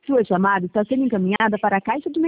Sua chamada está sendo encaminhada para a caixa de